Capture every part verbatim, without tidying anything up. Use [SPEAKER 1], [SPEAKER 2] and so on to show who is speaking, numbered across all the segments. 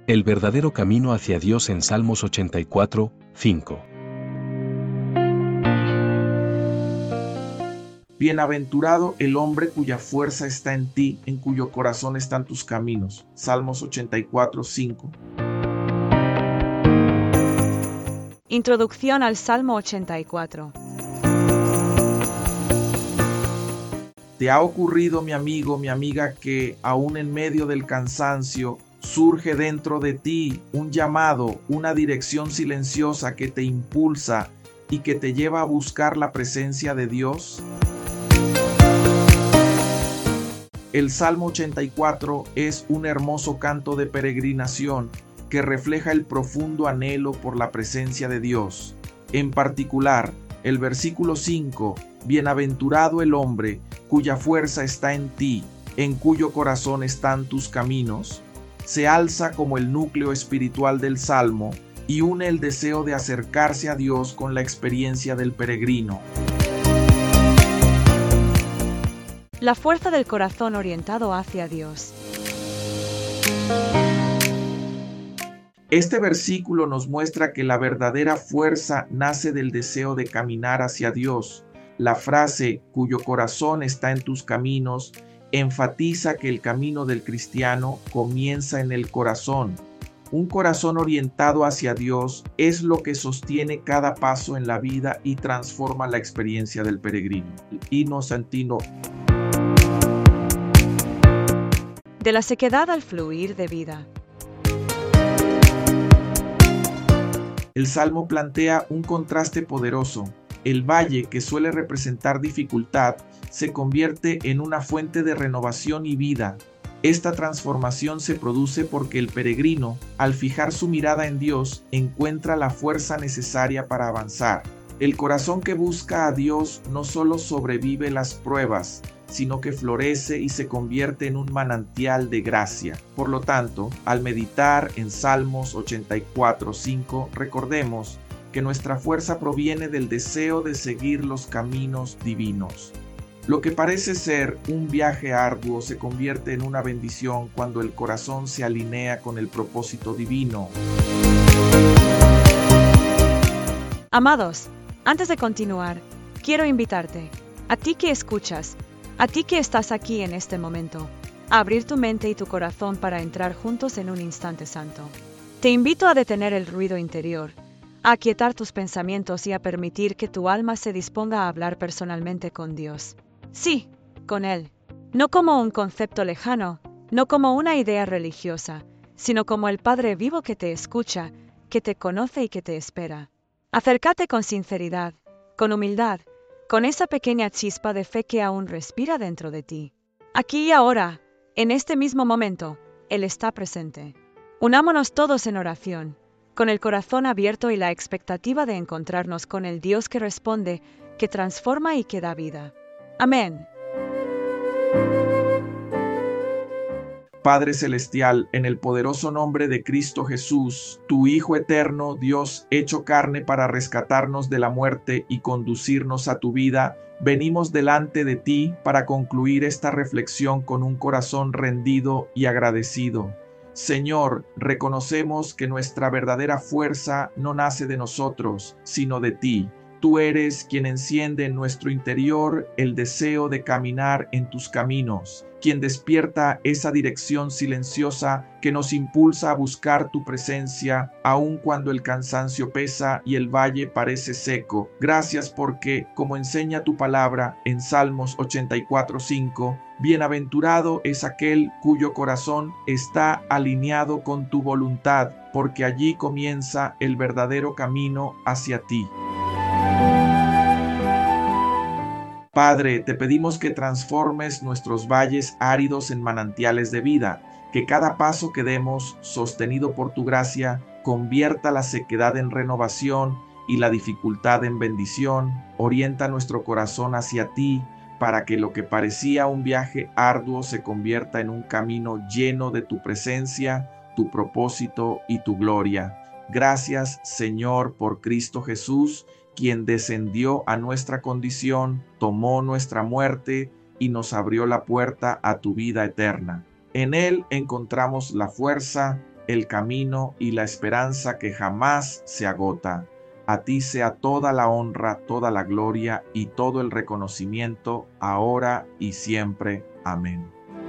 [SPEAKER 1] El verdadero camino hacia Dios en Salmos ochenta y cuatro, cinco.
[SPEAKER 2] Bienaventurado el hombre cuya fuerza está en ti, en cuyo corazón están tus caminos. Salmos ochenta y cuatro, cinco.
[SPEAKER 3] Introducción al Salmo ochenta y cuatro.
[SPEAKER 2] ¿Te ha ocurrido, mi amigo, mi amiga, que aún en medio del cansancio surge dentro de ti un llamado, una dirección silenciosa que te impulsa y que te lleva a buscar la presencia de Dios? El Salmo ochenta y cuatro es un hermoso canto de peregrinación que refleja el profundo anhelo por la presencia de Dios. En particular, el versículo cinco, bienaventurado el hombre cuya fuerza está en ti, en cuyo corazón están tus caminos, se alza como el núcleo espiritual del Salmo y une el deseo de acercarse a Dios con la experiencia del peregrino.
[SPEAKER 3] La fuerza del corazón orientado hacia Dios.
[SPEAKER 2] Este versículo nos muestra que la verdadera fuerza nace del deseo de caminar hacia Dios. La frase cuyo corazón está en tus caminos enfatiza que el camino del cristiano comienza en el corazón. Un corazón orientado hacia Dios es lo que sostiene cada paso en la vida y transforma la experiencia del peregrino. Himno Santino.
[SPEAKER 3] De la sequedad al fluir de vida.
[SPEAKER 2] El Salmo plantea un contraste poderoso. El valle, que suele representar dificultad, se convierte en una fuente de renovación y vida. Esta transformación se produce porque el peregrino, al fijar su mirada en Dios, encuentra la fuerza necesaria para avanzar. El corazón que busca a Dios no solo sobrevive las pruebas, sino que florece y se convierte en un manantial de gracia. Por lo tanto, al meditar en Salmos ochenta y cuatro, cinco, recordemos que nuestra fuerza proviene del deseo de seguir los caminos divinos. Lo que parece ser un viaje arduo se convierte en una bendición cuando el corazón se alinea con el propósito divino.
[SPEAKER 3] Amados, antes de continuar, quiero invitarte, a ti que escuchas, a ti que estás aquí en este momento, a abrir tu mente y tu corazón para entrar juntos en un instante santo. Te invito a detener el ruido interior, a aquietar tus pensamientos y a permitir que tu alma se disponga a hablar personalmente con Dios. Sí, con Él. No como un concepto lejano, no como una idea religiosa, sino como el Padre vivo que te escucha, que te conoce y que te espera. Acércate con sinceridad, con humildad, con esa pequeña chispa de fe que aún respira dentro de ti. Aquí y ahora, en este mismo momento, Él está presente. Unámonos todos en oración, con el corazón abierto y la expectativa de encontrarnos con el Dios que responde, que transforma y que da vida. Amén.
[SPEAKER 2] Padre Celestial, en el poderoso nombre de Cristo Jesús, tu Hijo eterno, Dios hecho carne para rescatarnos de la muerte y conducirnos a tu vida, venimos delante de ti para concluir esta reflexión con un corazón rendido y agradecido. Señor, reconocemos que nuestra verdadera fuerza no nace de nosotros, sino de ti. Tú eres quien enciende en nuestro interior el deseo de caminar en tus caminos, quien despierta esa dirección silenciosa que nos impulsa a buscar tu presencia, aun cuando el cansancio pesa y el valle parece seco. Gracias porque, como enseña tu palabra en Salmos ochenta y cuatro, cinco, bienaventurado es aquel cuyo corazón está alineado con tu voluntad, porque allí comienza el verdadero camino hacia ti. Padre, te pedimos que transformes nuestros valles áridos en manantiales de vida, que cada paso que demos, sostenido por tu gracia, convierta la sequedad en renovación y la dificultad en bendición. Orienta nuestro corazón hacia ti, para que lo que parecía un viaje arduo se convierta en un camino lleno de tu presencia, tu propósito y tu gloria. Gracias, Señor, por Cristo Jesús, quien descendió a nuestra condición, tomó nuestra muerte y nos abrió la puerta a tu vida eterna. En Él encontramos la fuerza, el camino y la esperanza que jamás se agota. A ti sea toda la honra, toda la gloria y todo el reconocimiento, ahora y siempre. Amén.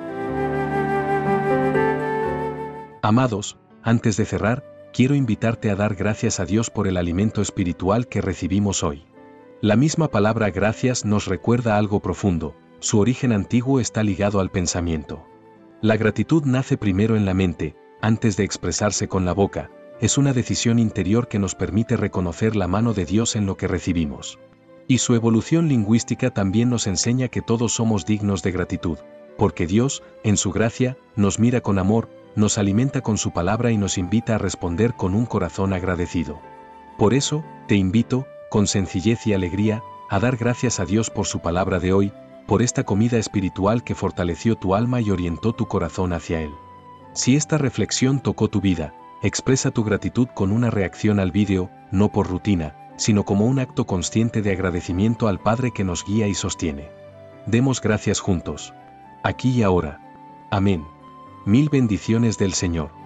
[SPEAKER 1] Amados, antes de cerrar, quiero invitarte a dar gracias a Dios por el alimento espiritual que recibimos hoy. La misma palabra gracias nos recuerda algo profundo, su origen antiguo está ligado al pensamiento. La gratitud nace primero en la mente, antes de expresarse con la boca, es una decisión interior que nos permite reconocer la mano de Dios en lo que recibimos. Y su evolución lingüística también nos enseña que todos somos dignos de gratitud, porque Dios, en su gracia, nos mira con amor, nos alimenta con su palabra y nos invita a responder con un corazón agradecido. Por eso, te invito, con sencillez y alegría, a dar gracias a Dios por su palabra de hoy, por esta comida espiritual que fortaleció tu alma y orientó tu corazón hacia Él. Si esta reflexión tocó tu vida, expresa tu gratitud con una reacción al vídeo, no por rutina, sino como un acto consciente de agradecimiento al Padre que nos guía y sostiene. Demos gracias juntos. Aquí y ahora. Amén. Mil bendiciones del Señor.